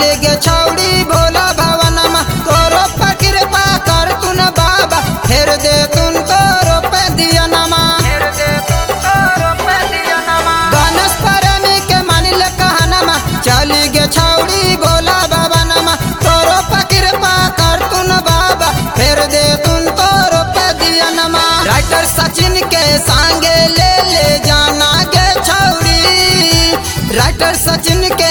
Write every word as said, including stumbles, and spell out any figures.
चली गे छौड़ी भोला भवनमा तोरो फकीर पा कर तुन बाबा फेर दे तुन तोरो पे दिया नमा गणेश प्रेमी के मानिल कहनमा चली गे छौड़ी भोला भवनमा तोरो फकीर पा कर तुन बाबा फेर दे तुन तोरो पे दिया नमा राइटर सचिन के संगे ले ले जाना गे छौड़ी राइटर सचिन के